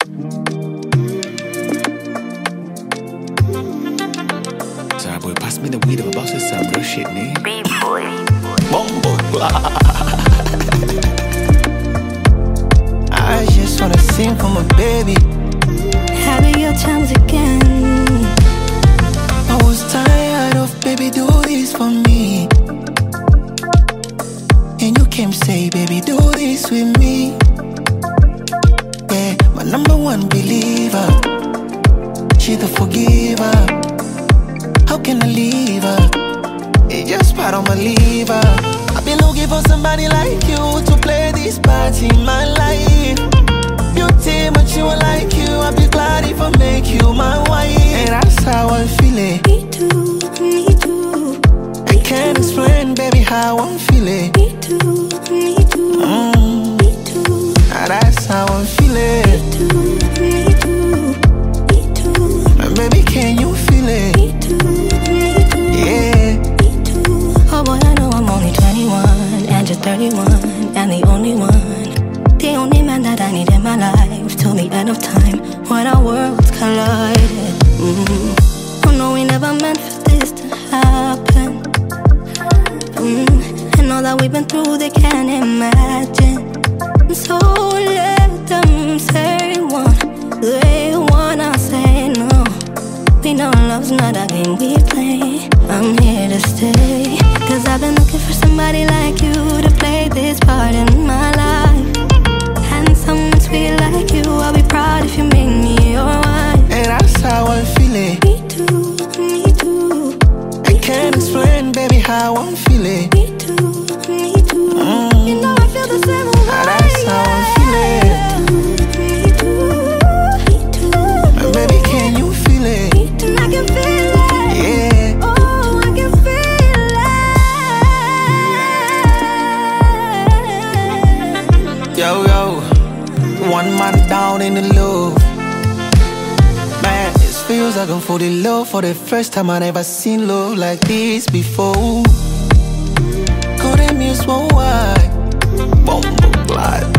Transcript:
Sorry, boy, pass me the weed. I'm about to say some real shit, nigga. B-boy. Bumbo. I just wanna sing for my baby. Having your times again. I was tired of baby do this for me, and you came say baby do this with me. Yeah, my number one believer, she the forgiver. How can I leave her? It's just part of my liver. I've been looking for somebody like you to play this part in my life. Beauty, but you are like you. I'd be glad if I make you my wife. And that's how I feel it. Me too, me too. I can't explain, baby, how I'm feeling. Me too, me too. Me too. And that's how I'm feeling. Me too, me too. Me too. And baby, can you feel it? Me too, me too. Yeah. Me too. Oh boy, I know I'm only 21 and you're 31 and the only one. The only man that I need in my life till the end of time when our worlds collided. Oh no, we never meant for this to happen. And all that we've been through, they can't imagine. So let them say one, they wanna say no. We know love's not a game we play. I'm here to stay, 'cause I've been looking for somebody like you to play this part in my life. And someone sweet like you, I'll be proud if you make me your wife. And that's how I'm feeling. Me too, me too. I can't explain, baby, how I'm feeling. Me too, me too. You know I feel the same way. And that's how I'm feeling. Me too, me too. And baby, can you feel it? Me too. I can feel it. Yeah. Oh, I can feel it. Yo, yo. One man down in the love. Man, it feels like I'm falling in love for the first time. I never seen love like this before. Couldn't miss one wide. Bumbo glide.